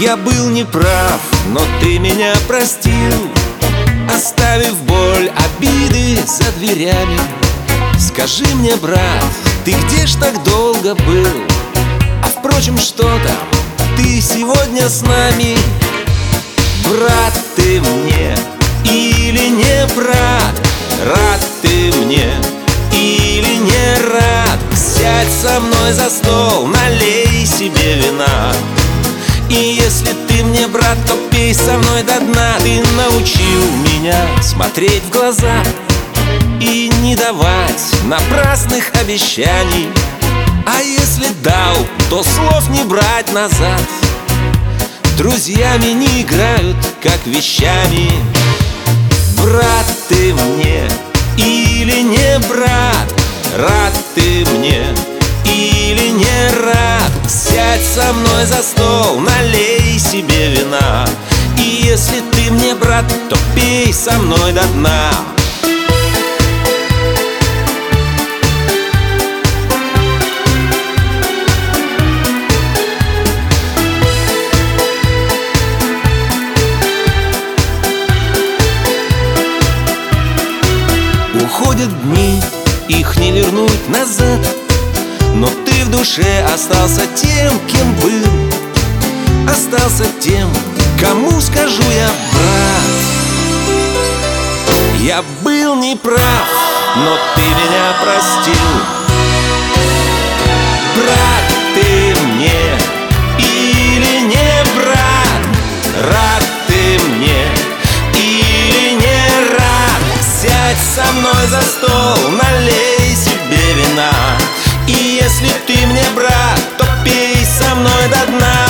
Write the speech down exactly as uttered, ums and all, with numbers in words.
Я был неправ, но ты меня простил, оставив боль, обиды за дверями. Скажи мне, брат, ты где ж так долго был? А впрочем, что там, ты сегодня с нами. Брат ты мне или не брат? Рад ты мне или не рад? Сядь со мной за стол, налей себе вина. И если ты мне брат, то пей со мной до дна. Ты научил меня смотреть в глаза и не давать напрасных обещаний. А если дал, то слов не брать назад. Друзьями не играют, как вещами. Брат ты мне или не брат? Рад ты мне или не рад? Сядь со мной за стол, налей себе вина. И если ты мне брат, то пей со мной до дна. Уходят дни, их не вернуть назад, но ты в душе остался тем, кем был. Остался тем, кому скажу я брат. Я был неправ, но ты меня простил. Брат ты мне или не брат? Рад ты мне или не рад? Сядь со мной за стол, налей себе вина. И если ты мне брат, то пей со мной до дна.